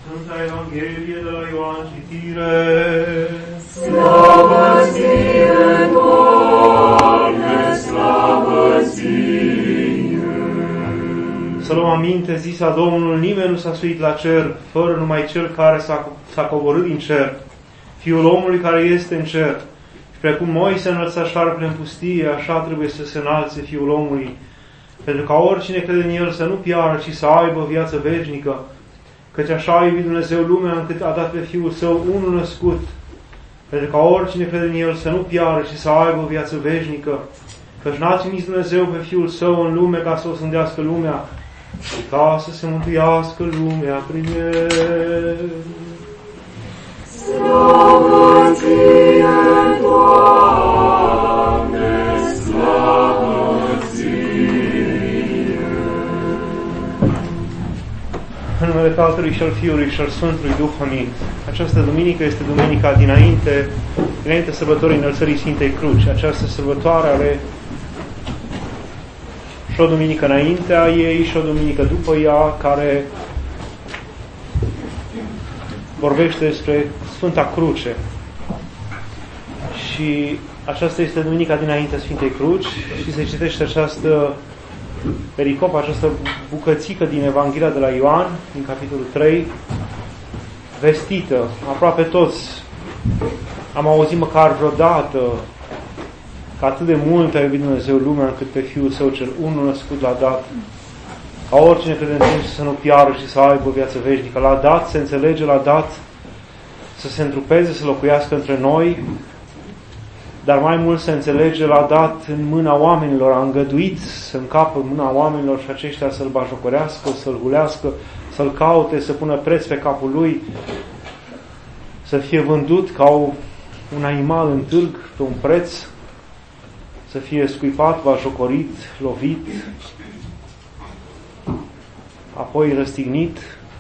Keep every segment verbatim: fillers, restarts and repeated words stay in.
Sfânta Evanghelie de la Ioan, citire. Slavă ție, Doamne, slavă ție! Să luăm aminte, zisa Domnul, nimeni nu s-a suit la cer, fără numai Cel care s-a, s-a coborât din cer, Fiul omului care este în cer. Și precum Moise înălța șarpele în pustie, așa trebuie să se înalțe Fiul omului, pentru ca oricine crede în El să nu piară, ci să aibă viață veșnică. Căci așa a iubit Dumnezeu lumea, încât a dat pe Fiul Său unul născut, pentru ca oricine crede în El să nu piară, ci să aibă viață veșnică. Căci n-a trimis Dumnezeu pe Fiul Său în lume ca să o sândească lumea, ci ca să se mântuiască lumea prin El. Slavă ție, Doamne, slavă ție! În numele Tatălui și al Fiului și al Sfântului Duh, amin. Această duminică este duminica dinainte, dinainte sărbătorii Înălțării Sfintei Cruci. Această sărbătoare are și o duminică înaintea ei și o duminică după ea, care vorbește despre Sfânta Cruce. Și aceasta este duminica dinaintea Sfintei Cruci și se citește această pericopă, această bucățică din Evanghelia de la Ioan, din capitolul trei, vestită. Aproape toți am auzit măcar vreodată că atât de mult a iubit Dumnezeu lumea încât pe Fiul Său cel unul născut l-a dat, ca oricine crede în El să nu piară și să aibă viață veșnică. L-a dat, se înțelege, l-a dat să se întrupeze, să locuiască între noi, dar mai mult se înțelege, l-a dat în mâna oamenilor, a îngăduit să încapă în mâna oamenilor și aceștia să-L bajocorească, să-L hulească, să-L caute, să pună preț pe capul Lui, să fie vândut ca un animal în târg pe un preț, să fie scuipat, bajocorit, lovit, apoi răstignit,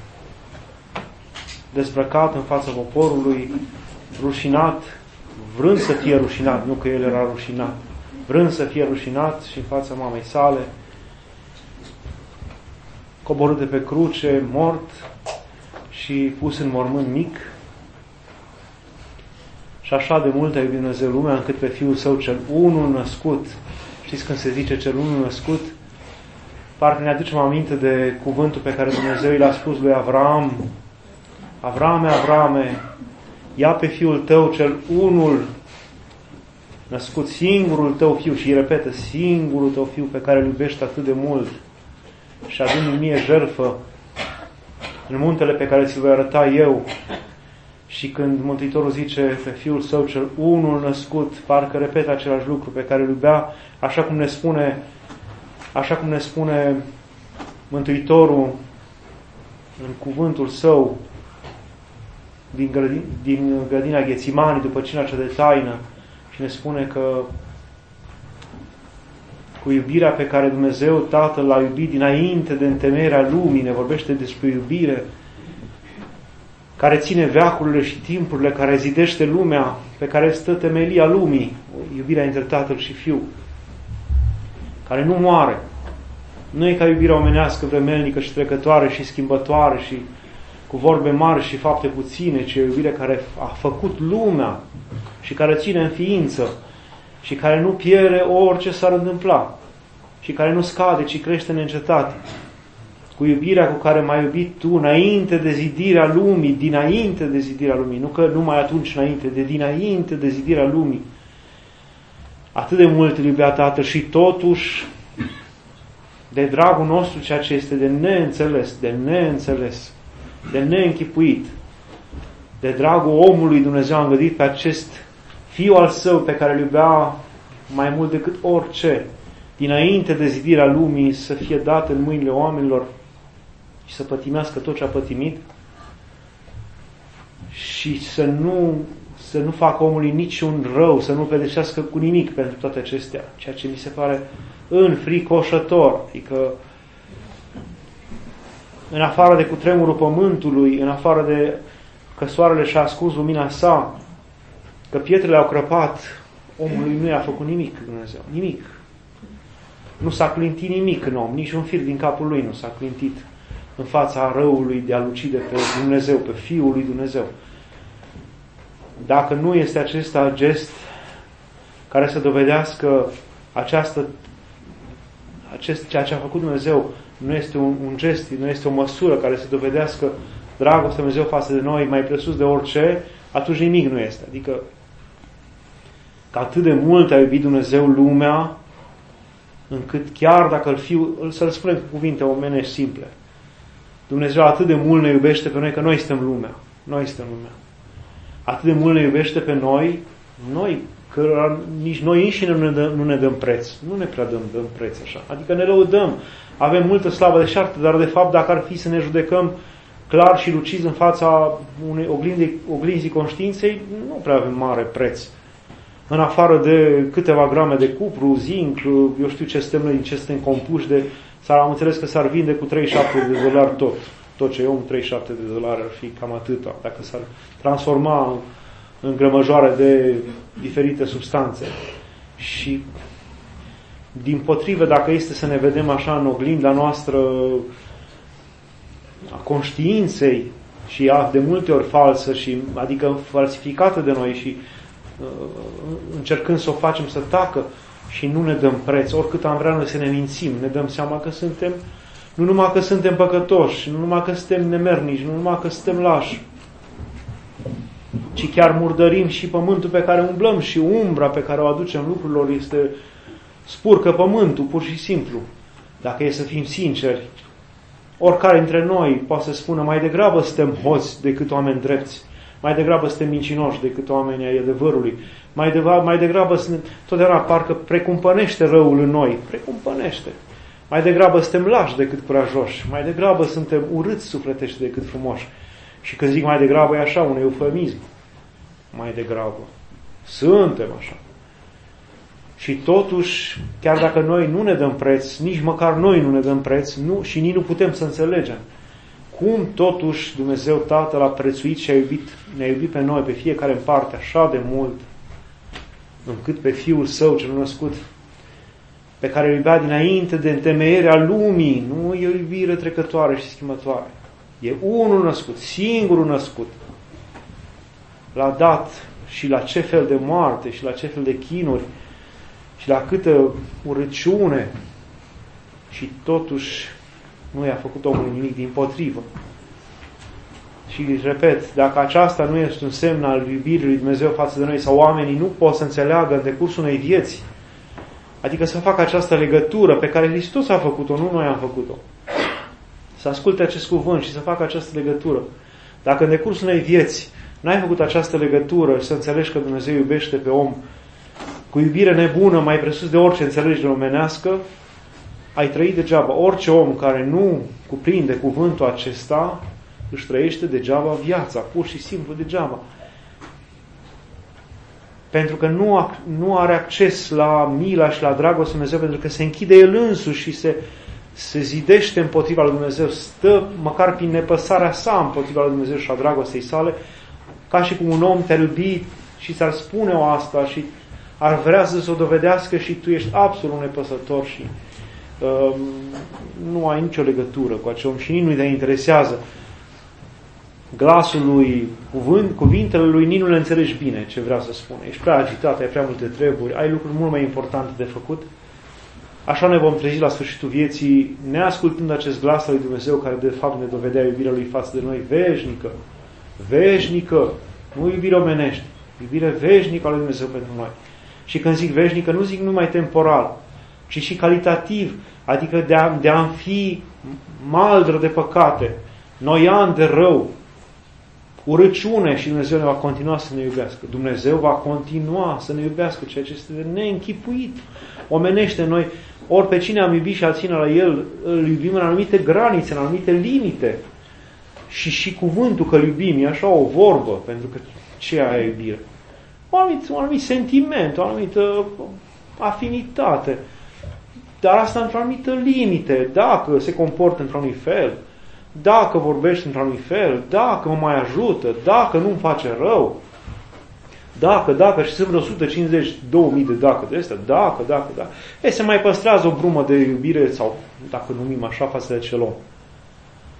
dezbrăcat în fața poporului, rușinat, vrând să fie rușinat, nu că El era rușinat, vrând să fie rușinat și în fața mamei sale, coborât de pe cruce, mort și pus în mormânt mic. Și așa de mult a iubit Dumnezeu lumea, încât pe Fiul Său cel unul născut, știți când se zice cel unul născut, parcă ne aducem aminte de cuvântul pe care Dumnezeu i-l-a spus lui Avram: Avrame, Avrame, ia pe Fiul tău cel unul născut, singurul tău Fiu, și îi repetă, singurul tău Fiu pe care îl iubești atât de mult, și adu-mi mie jertfă în muntele pe care ți-l voi arăta eu. Și când Mântuitorul zice pe Fiul Său cel unul născut, parcă repetă același lucru pe care îl iubea, așa cum ne spune, așa cum ne spune Mântuitorul în cuvântul Său din, grădin, din grădina Ghețimani, după cina cea de taină, și ne spune că cu iubirea pe care Dumnezeu Tatăl l-a iubit dinainte de întemeierea lumii, ne vorbește despre iubire care ține veacurile și timpurile, care zidește lumea, pe care stă temelia lumii, iubirea între Tatăl și Fiu, care nu moare. Nu e ca iubirea omenească, vremelnică și trecătoare și schimbătoare și cu vorbe mari și fapte puține, ci e o iubire care a făcut lumea și care ține în ființă și care nu pierde orice s-ar întâmpla și care nu scade, ci crește neîncetat. Cu iubirea cu care m-ai iubit tu înainte de zidirea lumii, dinainte de zidirea lumii, nu că numai atunci înainte, de dinainte de zidirea lumii. Atât de mult îl iubea Tatăl și totuși, de dragul nostru, ceea ce este de neînțeles, de neînțeles, de neînchipuit, de dragul omului, Dumnezeu a îngăduit pe acest Fiu al Său pe care îl iubea mai mult decât orice, dinainte de zidirea lumii, să fie dat în mâinile oamenilor și să pătimească tot ce a pătimit și să nu, să nu facă omului niciun rău, să nu pedepsească cu nimic pentru toate acestea, ceea ce mi se pare înfricoșător. Adică în afară de cutremurul pământului, în afară de că soarele și-a ascuns lumina sa, că pietrele au crăpat, omului nu i-a făcut nimic Dumnezeu, nimic. Nu s-a clintit nimic în om, nici un fir din capul lui nu s-a clintit. în fața răului de a-L ucide pe Dumnezeu, pe Fiul lui Dumnezeu. Dacă nu este acest gest care să dovedească această, acest, ceea ce a făcut Dumnezeu, nu este un, un gest, nu este o măsură care să dovedească dragostea Dumnezeu față de noi mai presus de orice, atunci nimic nu este. Adică că atât de mult a iubit Dumnezeu lumea, încât chiar dacă îl fiu, să-l spunem cu cuvinte omenești simple, Dumnezeu atât de mult ne iubește pe noi că noi suntem lumea. Noi suntem lumea. Atât de mult ne iubește pe noi, noi, că nici noi înșine nu ne dăm, nu ne dăm preț. Nu ne prea dăm, dăm preț așa. Adică ne lăudăm. Avem multă slavă de șarte, dar de fapt dacă ar fi să ne judecăm clar și lucizi în fața unei oglinzi, oglinzii conștiinței, nu prea avem mare preț. În afară de câteva grame de cupru, zinc, eu știu ce suntem noi, din ce suntem compuși de... Sau am înțeles că s-ar vinde cu treizeci și șapte de dolari tot. Tot ce e om, treizeci și șapte de dolari ar fi cam atâta. Dacă s-ar transforma în grămăjoare de diferite substanțe. Și dimpotrivă, dacă este să ne vedem așa în oglinda noastră a conștiinței și a de multe ori falsă, și, adică falsificată de noi și uh, încercând să o facem să tacă și nu ne dăm preț, oricât am vrea noi să ne mințim, ne dăm seama că suntem, nu numai că suntem păcătoși, nu numai că suntem nemernici, nu numai că suntem lași, ci chiar murdărim și pământul pe care umblăm și umbra pe care o aducem lucrurilor este spurcă pământul, pur și simplu. Dacă e să fim sinceri, oricare dintre noi poate să spună mai degrabă suntem hoți decât oameni drepți, mai degrabă suntem mincinoși decât oamenii ai adevărului, mai, de, mai degrabă suntem, totdeauna parcă precumpănește răul în noi, precumpănește. Mai degrabă suntem lași decât curajoși, mai degrabă suntem urâți sufletești decât frumoși. Și când zic mai degrabă e așa, un eufemism. Mai degrabă. Suntem așa. Și totuși, chiar dacă noi nu ne dăm preț, nici măcar noi nu ne dăm preț, nu, și nici nu putem să înțelegem cum totuși Dumnezeu Tatăl a prețuit și a iubit, ne-a iubit pe noi, pe fiecare în parte, așa de mult, încât pe Fiul Său cel născut, pe care îl iubea dinainte de întemeierea lumii, nu e o iubire trecătoare și schimbătoare. E unul născut, singurul născut. L-a dat și la ce fel de moarte și la ce fel de chinuri și la câtă urăciune, și totuși nu i-a făcut omului nimic, dimpotrivă. Și repet, dacă aceasta nu este un semn al iubirii lui Dumnezeu față de noi, sau oamenii nu pot să înțeleagă în decursul unei vieți, adică să facă această legătură pe care Hristos a făcut-o, nu noi am făcut-o, să asculte acest cuvânt și să facă această legătură. Dacă în decursul unei vieți n-ai făcut această legătură și să înțelegi că Dumnezeu iubește pe om cu iubire nebună, mai presus de orice înțelegere omenească, ai trăit degeaba. Orice om care nu cuprinde cuvântul acesta își trăiește degeaba viața, pur și simplu degeaba. Pentru că nu, nu are acces la mila și la dragostea lui Dumnezeu, pentru că se închide el însuși și se, se zidește împotriva lui Dumnezeu, stă măcar prin nepăsarea sa împotriva lui Dumnezeu și a dragostei sale, ca și cum un om te-ar iubi și ți-ar spune o asta și ar vrea să o dovedească și tu ești absolut nepăsător și uh, nu ai nicio legătură cu acel om și nici nu te interesează glasul lui, cuvânt, cuvintele lui, nici nu le înțelegi bine ce vrea să spune. Ești prea agitat, ai prea multe treburi, ai lucruri mult mai importante de făcut. Așa ne vom trezi la sfârșitul vieții, neascultând acest glas al lui Dumnezeu, care de fapt ne dovedea iubirea lui față de noi, veșnică, veșnică, nu iubire omenește, iubire veșnică a lui Dumnezeu pentru noi. Și când zic veșnică, nu zic numai temporal, ci și calitativ, adică de a, de a fi maldră de păcate, noian de rău, urăciune, și Dumnezeu ne va continua să ne iubească. Dumnezeu va continua să ne iubească, ceea ce este neînchipuit. Omenește noi, ori pe cine am iubit și a ține la El, îl iubim în anumite granițe, în anumite limite. Și și cuvântul că îl iubim e așa o vorbă, pentru că ce e aia iubire? Un anumit, un anumit sentiment, o anumită afinitate. Dar asta într-o anumită limite, dacă se comportă într-un anumit fel, dacă vorbește într-un anumit fel, dacă mă mai ajută, dacă nu-mi face rău, dacă, dacă, și sunt vreo o sută cincizeci, două mii de dacă de astea, dacă, dacă, dacă. E, se mai păstrează o brumă de iubire, sau dacă numim așa, față de acel om.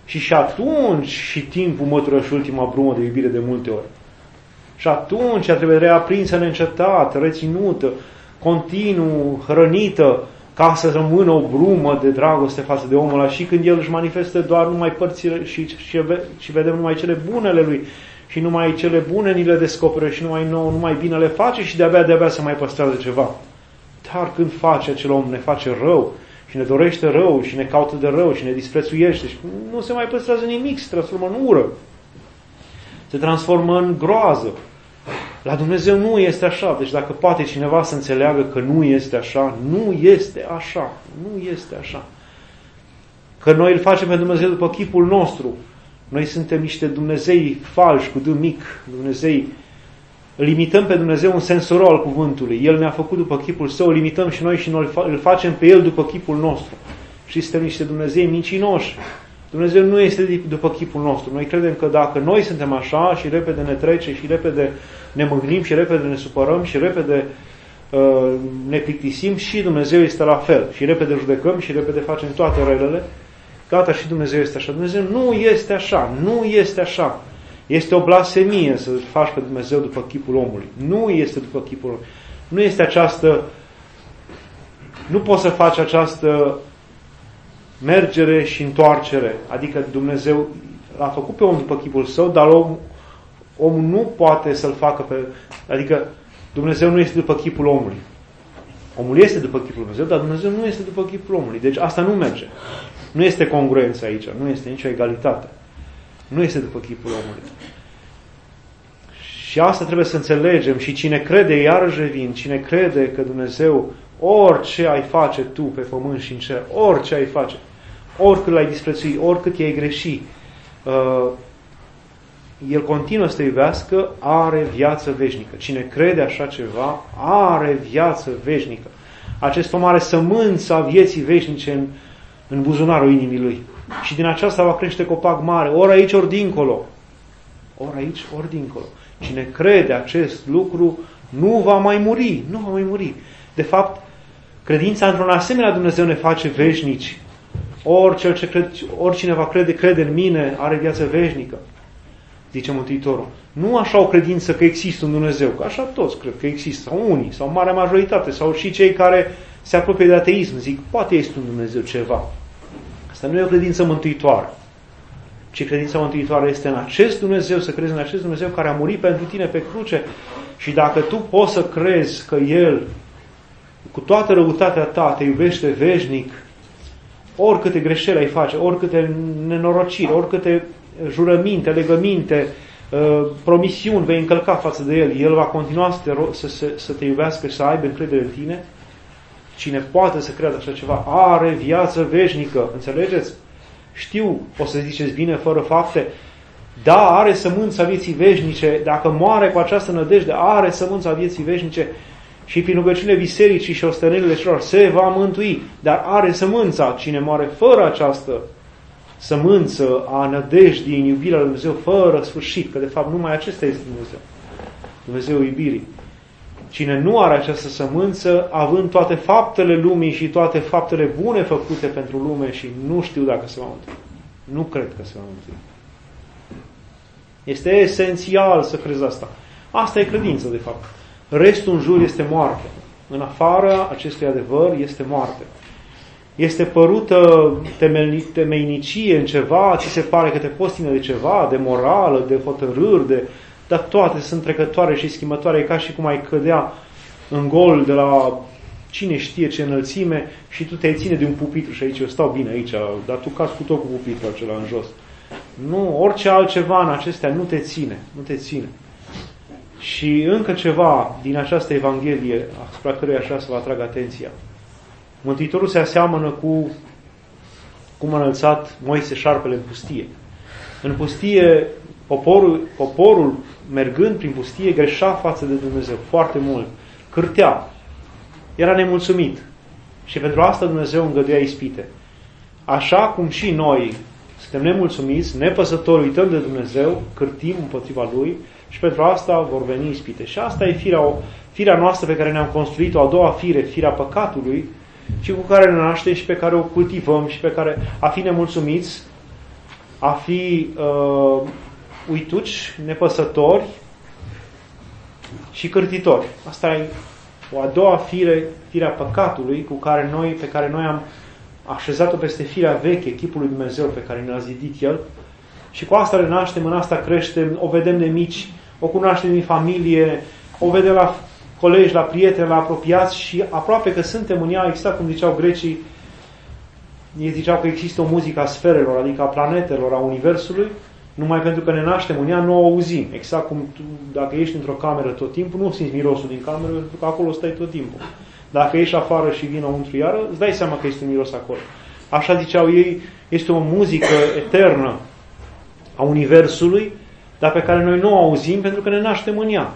Și și atunci și timpul mătură și ultima brumă de iubire de multe ori. Și atunci trebuie reaprinsă neîncetată, reținută, continuu, hrănită, ca să rămână o brumă de dragoste față de omul ăla și când el își manifestă doar numai părțile și, și, și vedem numai cele bunele lui și numai cele bune ni le descoperă și numai nou, numai bine le face și de-abia, de-abia se mai păstrează ceva. Dar când face acel om, ne face rău și ne dorește rău și ne caută de rău și ne disprețuiește și nu se mai păstrează nimic, se transformă în ură. Se transformă în groază. La Dumnezeu nu este așa. Deci dacă poate cineva să înțeleagă că nu este așa, nu este așa. Nu este așa. Că noi îl facem pe Dumnezeu după chipul nostru. Noi suntem niște Dumnezei falși, cu D mic, Dumnezei. Îl imităm pe Dumnezeu în sensul rău al cuvântului. El ne-a făcut după chipul său, îl imităm și noi și noi îl facem pe El după chipul nostru. Și suntem niște Dumnezei mincinoși. Dumnezeu nu este după chipul nostru. Noi credem că dacă noi suntem așa și repede ne trece și repede ne mângânim și repede ne supărăm și repede uh, ne plictisim, și Dumnezeu este la fel. Și repede judecăm și repede facem toate relele. Gata, și Dumnezeu este așa. Dumnezeu nu este așa. Nu este așa. Este o blasfemie să faci pe Dumnezeu după chipul omului. Nu este după chipul omului. Nu este această... Nu poți să faci această mergere și întoarcere. Adică Dumnezeu l-a făcut pe om după chipul său, dar om, omul nu poate să-l facă pe... Adică Dumnezeu nu este după chipul omului. Omul este după chipul Dumnezeu, dar Dumnezeu nu este după chipul omului. Deci asta nu merge. Nu este congruență aici. Nu este nicio egalitate. Nu este după chipul omului. Și asta trebuie să înțelegem. Și cine crede, iarăși revin, cine crede că Dumnezeu, orice ai face tu pe pământ și în cer, orice ai face, oricât l-ai disprețui, oricât i-ai greși, uh, El continuă să te iubească, are viață veșnică. Cine crede așa ceva, are viață veșnică. Acest om are sămânța vieții veșnice în, în buzunarul inimii lui. Și din aceasta va crește copac mare, ori aici, ori dincolo. Ori aici, ori dincolo. Cine crede acest lucru nu va mai muri. Nu va mai muri. De fapt, credința într-un asemenea Dumnezeu ne face veșnici. Orice ce crede, oricine va crede, crede în mine, are viață veșnică. Zice Mântuitorul. Nu așa o credință că există un Dumnezeu, că așa toți cred că există, sau unii, sau marea majoritate, sau și cei care se apropie de ateism, zic, poate este un Dumnezeu ceva. Asta nu e o credință mântuitoare. Ci credința mântuitoare este în acest Dumnezeu, să crezi în acest Dumnezeu care a murit pentru tine pe cruce. Și dacă tu poți să crezi că El, cu toată răutatea ta, te iubește veșnic, oricâte greșeli ai face, oricâte nenorociri, oricâte jurăminte, legăminte, promisiuni vei încălca față de El, El va continua să te, să, să, să te iubească și să aibă încredere în tine. Cine poate să creadă așa ceva, are viață veșnică. Înțelegeți? Știu, o să ziceți bine, fără fapte. Da, are sămânța vieții veșnice. Dacă moare cu această nădejde, are sămânța vieții veșnice și prin rugăciunile bisericii și ostenelile celor se va mântui. Dar are sămânța. Cine moare fără această sămânță a nădejdii în iubirea lui Dumnezeu, fără sfârșit, că de fapt numai acesta este Dumnezeu. Dumnezeu iubirii. Cine nu are această sămânță, având toate faptele lumii și toate faptele bune făcute pentru lume și nu știu dacă se va mântui. Nu cred că se va mântui. Este esențial să crezi asta. Asta e credință, de fapt. Restul în jur este moarte. În afara acestui adevăr este moarte. Este părută temeinicie în ceva, ți se pare că te poți ține de ceva, de morală, de hotărâri, de... dar toate sunt trecătoare și schimbătoare, ca și cum ai cădea în gol de la cine știe ce înălțime și tu te ține de un pupitru și aici eu stau bine aici, dar tu cazi cu tot cu pupitrul acela în jos. Nu, orice altceva în acestea nu te ține, nu te ține. Și încă ceva din această Evanghelie, asupra căruia așa să vă atrag atenția. Mântuitorul se aseamănă cu cum a înălțat Moise șarpele în pustie. În pustie, poporul, poporul mergând prin pustie, greșea față de Dumnezeu foarte mult. Cârtea. Era nemulțumit. Și pentru asta Dumnezeu îngăduia ispite. Așa cum și noi suntem nemulțumiți, nepăsători, uităm de Dumnezeu, cârtim împotriva Lui și pentru asta vor veni ispite. Și asta e firea, firea noastră pe care ne-am construit-o, a doua fire, firea păcatului, și cu care ne naștem și pe care o cultivăm și pe care, a fi nemulțumiți, a fi uh, uituci, nepăsători și cârtitori. Asta e o a doua fire, firea păcatului cu care noi, pe care noi am așezat-o peste firea veche, chipul lui Dumnezeu pe care ne-a zidit El. Și cu asta renaștem, în asta creștem, o vedem de mici, o cunoaștem din familie, o vedem la colegi, la prieteni, la apropiați și aproape că suntem în ea, exact cum ziceau grecii, ei ziceau că există o muzică a sferelor, adică a planetelor, a Universului, numai pentru că ne naștem în ea, nu o auzim. Exact cum tu, dacă ești într-o cameră tot timpul, nu simți mirosul din cameră, pentru că acolo stai tot timpul. Dacă ești afară și vii înăuntru iară, îți dai seama că este un miros acolo. Așa ziceau ei, este o muzică eternă a Universului, dar pe care noi nu o auzim pentru că ne naștem în ea.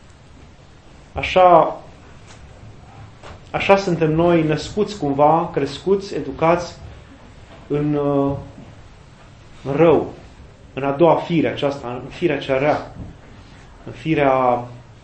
Așa, așa suntem noi născuți cumva, crescuți, educați în, în rău, în a doua fire aceasta, în firea cea rea, în firea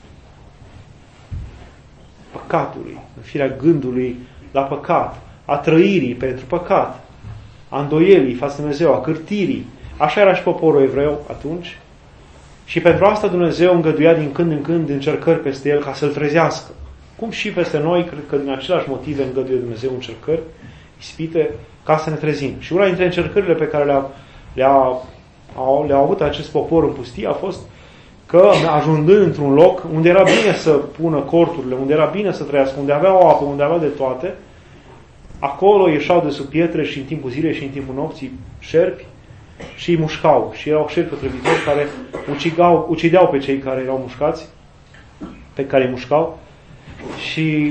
păcatului, în firea gândului la păcat, a trăirii pentru păcat, a îndoielii față de Dumnezeu, a cârtirii. Așa era și poporul evreu atunci. Și pentru asta Dumnezeu îngăduia din când în când încercări peste el ca să-l trezească. Cum și peste noi, cred că din același motive îngăduie Dumnezeu încercări, ispite, ca să ne trezim. Și una dintre încercările pe care le-a, le-a, le-a avut acest popor în pustie a fost că, ajungând într-un loc unde era bine să pună corturile, unde era bine să trăiască, unde avea o apă, unde avea de toate, acolo ieșau de sub pietre și în timpul zilei și în timpul nopții șerpi și îi mușcau. Și erau șerpi otrăvitori care ucigau, ucideau pe cei care erau mușcați, pe care îi mușcau. Și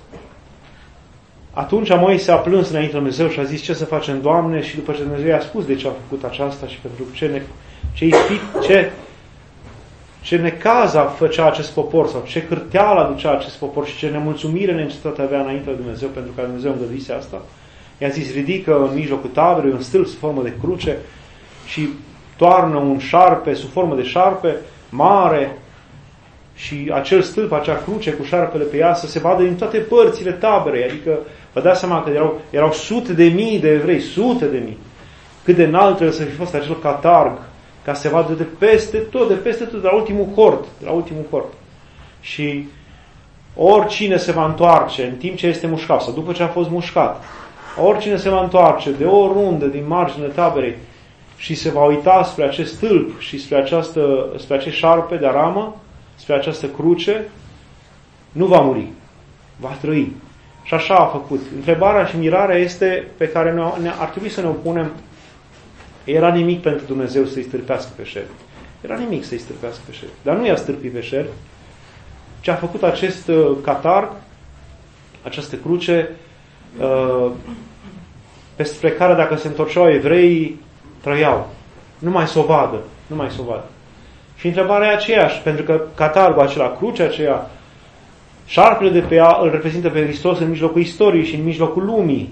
atunci Moise a plâns înainte de Dumnezeu și a zis: ce să facem, Doamne? Și după ce Dumnezeu i-a spus de ce a făcut aceasta și pentru ce, ne, ce, ispit, ce, ce necaza făcea acest popor sau ce cârteală aducea acest popor și ce nemulțumire neîncetat avea înainte de Dumnezeu pentru că Dumnezeu îngăduise asta, i-a zis: ridică în mijlocul taberei un stâlp sub formă de cruce și toarnă un șarpe sub formă de șarpe mare și acel stâlp, acea cruce cu șarpele pe ea să se vadă din toate părțile taberei. Adică vă dați seama că erau, erau sute de mii de evrei, sute de mii. Cât de înalt trebuie să fi fost acel catarg ca să se vadă de peste tot, de peste tot, de la ultimul cort, de la ultimul cort. Și oricine se va întoarce în timp ce este mușcat sau după ce a fost mușcat, oricine se va întoarce de o rundă din marginea taberei și se va uita spre acest stâlp și spre, această, spre acest șarpe de aramă, spre această cruce, nu va muri, va trăi. Și așa a făcut. Întrebarea și mirarea este pe care ne, ar trebui să ne opunem. Era nimic pentru Dumnezeu să-i stârpească pe șerpi. Era nimic să-i stârpească pe șerpi. Dar nu i-a stârpit pe șerpi, ci a făcut acest uh, catarg, această cruce, uh, spre care dacă se întorceau evreii, trăiau. Nu mai s-o vadă. Nu mai s-o vadă. Și întrebarea e aceeași, pentru că catargul acela, crucea aceea, șarpele de pe ea îl reprezintă pe Hristos în mijlocul istoriei și în mijlocul lumii.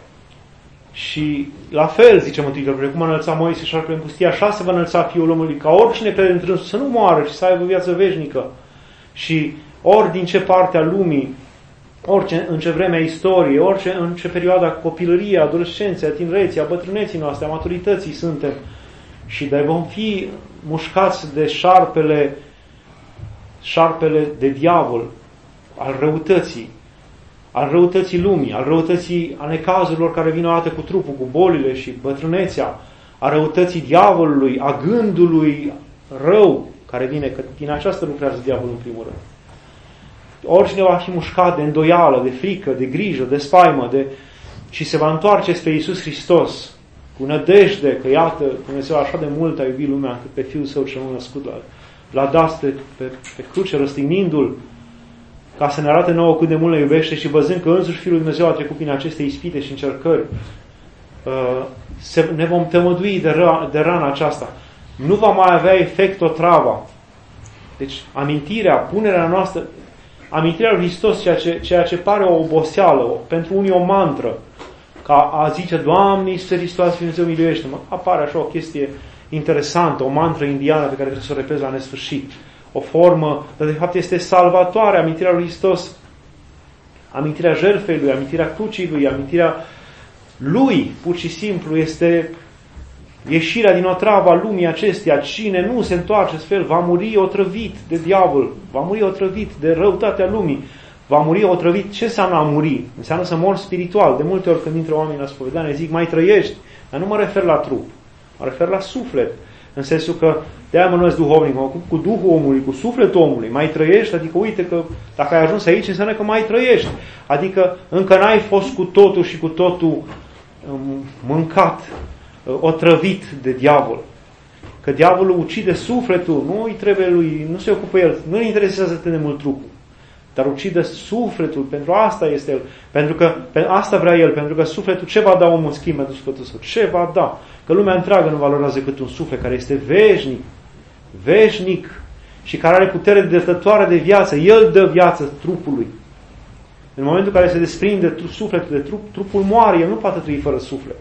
Și la fel, zice Mântuitorul, precum a înălțat Moise șarpele în pustie, așa se va înălța Fiul omului, ca oricine crede într-un să nu moară, ci să aibă viață veșnică. Și ori din ce parte a lumii, orice, în ce vreme a istoriei, orice, în ce perioada copilăriei, adolescenței, a tinereții, a bătrâneții noastre, a maturității suntem, și de vom fi mușcați de șarpele, șarpele de diavol, al răutății, al răutății lumii, al răutății, a necazurilor care vin o dată cu trupul, cu bolile și bătrânețea, a răutății diavolului, a gândului rău care vine, că din aceasta lucrează diavolul în primul rând. Oricine va fi mușcat de îndoială, de frică, de grijă, de spaimă, de... și se va întoarce spre Iisus Hristos, cu nădejde că, iată, Dumnezeu așa de mult a iubit lumea încât pe Fiul Său cel născut l-a, l-a dat pe, pe, pe cruce, răstignindu-L, ca să ne arate nouă cât de mult ne iubește și văzând că însuși Fiul lui Dumnezeu a trecut prin aceste ispite și încercări, uh, se, ne vom tămădui de, ră, de rana aceasta. Nu va mai avea efect otrava. Deci, amintirea, punerea noastră, amintirea lui Hristos, ceea ce, ceea ce pare o oboseală, pentru unii o mantră, ca a zice, Doamne Iisuse Hristos, Dumnezeu miluiește-mă, apare așa o chestie interesantă, o mantră indiană pe care trebuie să o repezi la nesfârșit. O formă, dar de fapt este salvatoare, amintirea lui Hristos, amintirea jertfei Lui, amintirea crucii Lui, amintirea Lui, pur și simplu, este ieșirea din otrava lumii acesteia. Cine nu se întoarce fel va muri otrăvit de diavol, va muri otrăvit de răutatea lumii, va muri otrăvit. Ce înseamnă a muri? Înseamnă să mor spiritual. De multe ori când intră oamenii la spovedanie zic mai trăiești, dar nu mă refer la trup, mă refer la suflet. În sensul că de-aia mă numesc duhovnic, mă ocup cu Duhul omului, cu sufletul omului. Mai trăiești, adică uite că dacă ai ajuns aici înseamnă că mai trăiești. Adică încă n-ai fost cu totul și cu totul um, mâncat, otrăvit de diavol. Că diavolul ucide sufletul, nu îi trebuie lui, nu se ocupă el, nu îi interesează atât de mult trupul, dar ucide sufletul, pentru asta este el, pentru că pe asta vrea el, pentru că sufletul, ce va da omul în schimb pentru sufletul său? Ce va da? Că lumea întreagă nu valorează cât un suflet care este veșnic, veșnic și care are putere dătătoare de viață. El dă viață trupului. În momentul în care se desprinde sufletul de trup, trupul moare, el nu poate trăi fără suflet.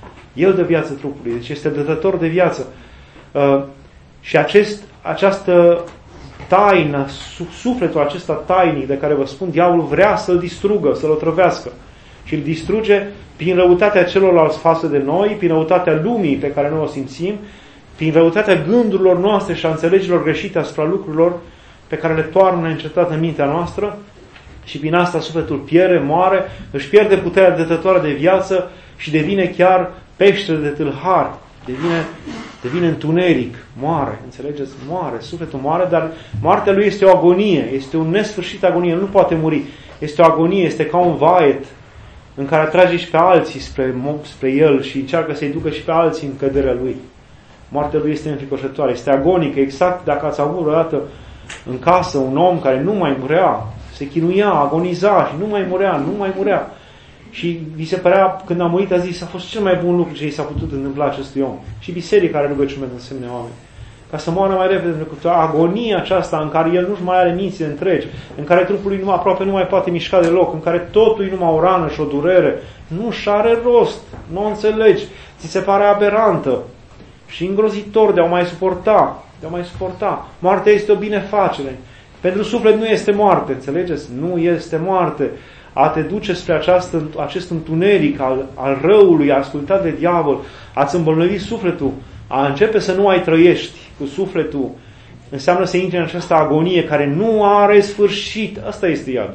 El dă viață trupului, deci este dătător de viață. Uh, și acest, această taină, sufletul acesta tainic de care vă spun, diavolul vrea să-l distrugă, să-l otrăvească. Și îl distruge prin răutatea celorlalți față de noi, prin răutatea lumii pe care noi o simțim, prin răutatea gândurilor noastre și a înțelegerilor greșite asupra lucrurilor pe care le toarnă încetat în mintea noastră, și prin asta sufletul pierde, moare, își pierde puterea dătătoare de viață și devine chiar peștere de tâlhar, devine, devine întuneric, moare, înțelegeți? Moare, sufletul moare, dar moartea lui este o agonie, este un nesfârșit agonie, nu poate muri. Este o agonie, este ca un vaet în care atrage și pe alții spre, spre el și încearcă să-i ducă și pe alții în căderea lui. Moartea lui este înfricoșătoare, este agonică, exact dacă ați avut vreodată în casă un om care nu mai murea, se chinuia, agoniza și nu mai murea, nu mai murea. Și vi se părea, când a murit, a zis, a fost cel mai bun lucru ce i s-a putut întâmpla acestui om. Și biserica are rugăciune de asemenea oameni. Ca să moară mai repede, pentru că agonia aceasta în care el nu-și mai are mințile întregi, în care trupul lui nu, aproape nu mai poate mișca deloc, în care totul e numai o rană și o durere, nu-și are rost, nu o înțelegi, ți se pare aberantă și îngrozitor de a o mai suporta, de a mai suporta. Moartea este o binefacere. Pentru suflet nu este moarte, înțelegeți? Nu este moarte. A te duce spre această, acest întuneric al, al răului, a ascultat de diavol, a-ți îmbolnăvi sufletul, a începe să nu mai trăiești cu sufletul, înseamnă să intri în această agonie care nu are sfârșit. Asta este iadul.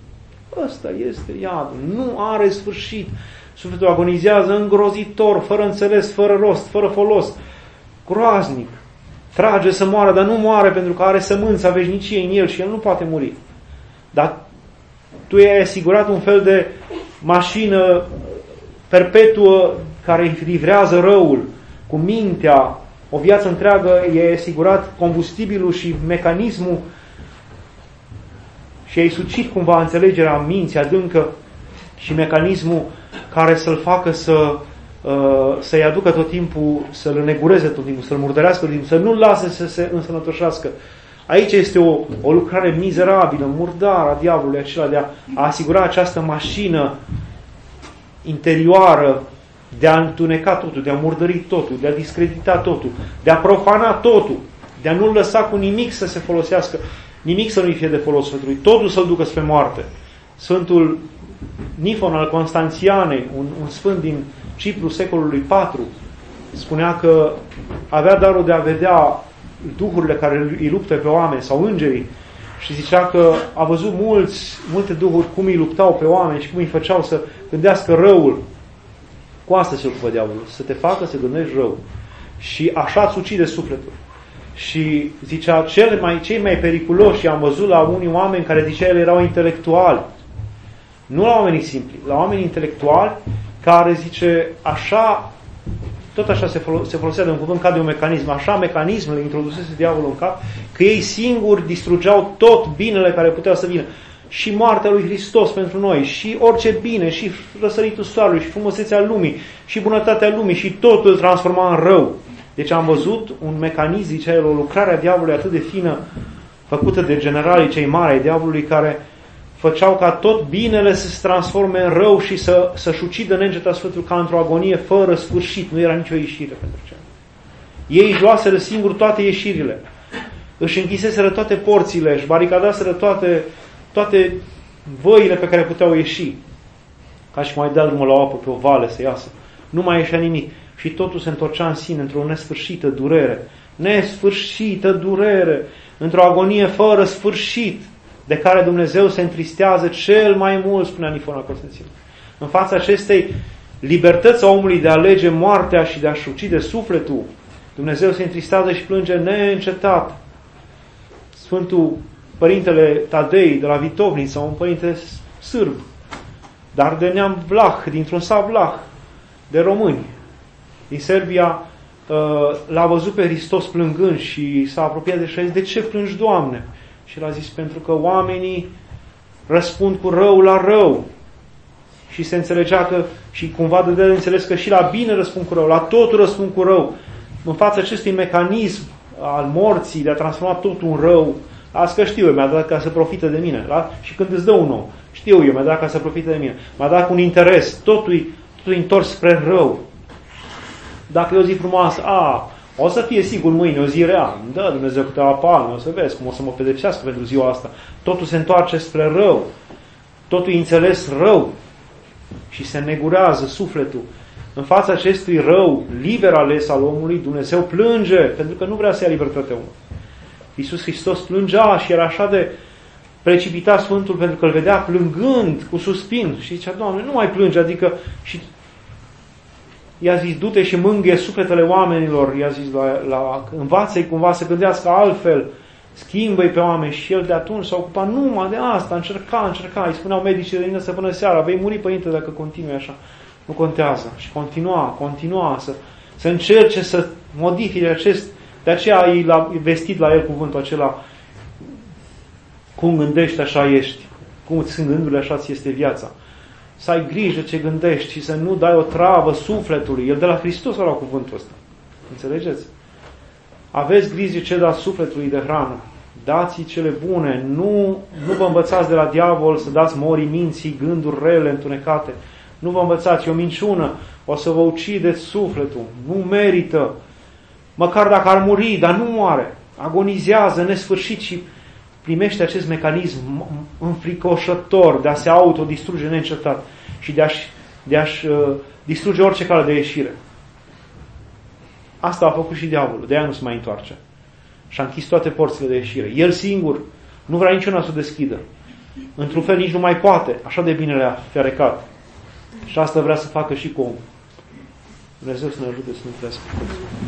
Asta este iadul. Nu are sfârșit. Sufletul agonizează îngrozitor, fără înțeles, fără rost, fără folos. Groaznic. Trage să moară, dar nu moare pentru că are sămânța veșniciei în el și el nu poate muri. Dar tu i-ai asigurat un fel de mașină perpetuă care livrează răul cu mintea, o viață întreagă i-ai asigurat combustibilul și mecanismul și ai sucit cumva înțelegerea minții adâncă și mecanismul care să-l facă să, uh, să-i aducă tot timpul, să-l negureze tot timpul, să-l murdărească tot timpul, să nu-l lase să se însănătoșească. Aici este o, o lucrare mizerabilă, murdară a diavolului acela de a, a asigura această mașină interioară de a întuneca totul, de a murdări totul, de a discredita totul, de a profana totul, de a nu-l lăsa cu nimic să se folosească, nimic să nu-i fie de folos Sfântului, totul să-l ducă spre moarte. Sfântul Nifon al Constanțianei, un, un sfânt din Cipru secolului patru, spunea că avea darul de a vedea duhurile care îi luptă pe oameni sau îngerii și zicea că a văzut mulți, multe duhuri cum îi luptau pe oameni și cum îi făceau să gândească răul. Cu asta se ocupă diavolul, să te facă să gândești rău. Și așa îți ucide sufletul. Și zicea, cele mai, cei mai periculoși am văzut la unii oameni care zicea ele erau intelectuali. Nu la oamenii simpli, la oameni intelectuali care zice, așa, tot așa se, folo- se folosea de un cuvânt ca de un mecanism, așa mecanismele introdusese diavolul în cap, că ei singuri distrugeau tot binele care putea să vină. Și moartea lui Hristos pentru noi, și orice bine, și răsăritul soarelui, și frumusețea lumii, și bunătatea lumii, și totul îl transforma în rău. Deci am văzut un mecanism, zicea el, o lucrare a diavolului atât de fină, făcută de generalii cei mari ai diavolului, care făceau ca tot binele să se transforme în rău și să, să-și ucidă neîncetat Sfântul ca într-o agonie fără sfârșit. Nu era nicio ieșire pentru cea. Ei își luaseră singur toate ieșirile. Își închiseseră toate porțile, își baricadaseră toate, toate văile pe care puteau ieși. Ca și cum ai dea drumul la o apă pe o vale să iasă. Nu mai ieșea nimic. și totul se întorcea în sine într-o nesfârșită durere. Nesfârșită durere, într-o agonie fără sfârșit, de care Dumnezeu se întristează cel mai mult, spunea Nifona Constanțin. În fața acestei libertăți a omului de a alege moartea și de a-și ucide sufletul, Dumnezeu se întristează și plânge neîncetat. Sfântul Părintele Tadei de la Vitovnița, un părinte sârb, dar de neam vlah, dintr-un sat vlah, de români, din Serbia, l-a văzut pe Hristos plângând și s-a apropiat de și a zis: de ce plângi, Doamne? Și l-a zis: pentru că oamenii răspund cu rău la rău. Și se înțelegea că, și cumva de de înțeles că și la bine răspund cu rău, la totul răspund cu rău. În fața acestui mecanism al morții, de a transforma totul în rău, azi că știu eu, mi-a dat ca să profite de mine. La, și când îți dă un om, știu eu, mi-a dat ca să profite de mine. Mi-a dat cu un interes, totul, totul întors spre rău. Dacă e o zi frumoasă, a, o să fie sigur mâine o zi rea, îmi dă Dumnezeu câteva palme, o să vezi cum o să mă pedepsească pentru ziua asta. Totul se întoarce spre rău, totul e înțeles rău și se negurează sufletul. În fața acestui rău liber ales al omului, Dumnezeu plânge, pentru că nu vrea să ia libertatea omului. Iisus Hristos plângea și era așa de precipitat Sfântul pentru că îl vedea plângând cu suspin și zicea: Doamne, nu mai plânge, adică și i-a zis: du-te și mângâie sufletele oamenilor, i-a zis la, la învață-i cumva să gândească altfel, schimbă-i pe oameni. Și el de atunci s-a ocupat numai de asta, încerca, încerca, îi spuneau medicii de dimineață până seara: vei muri, părinte, dacă continui așa. Nu contează. Și continua, continua să, să încerce să modifice acest. De aceea i-a vestit la el cuvântul acela: cum gândești, așa ești. Cum îți sunt gândurile, așa ți este viața. Să ai grijă ce gândești și să nu dai o travă sufletului. El de la Hristos a luat cuvântul ăsta. Înțelegeți? Aveți grijă ce dați sufletului de hrană. Dați-i cele bune. Nu, nu vă învățați de la diavol să dați morii minții, gânduri rele, întunecate. Nu vă învățați, e o minciună. O să vă ucideți sufletul. Nu merită. Măcar dacă ar muri, dar nu moare. Agonizează nesfârșit și primește acest mecanism înfricoșător de a se autodistruge neîncetat și de a-și, de a-și uh, distruge orice cale de ieșire. Asta a făcut și diavolul, de aia nu se mai întoarce. Și-a închis toate porțile de ieșire. El singur nu vrea niciuna să o deschidă. Într-un fel nici nu mai poate. Așa de bine le-a ferecat. Și asta vrea să facă și cu omul. Dumnezeu să ne ajute să nu crească.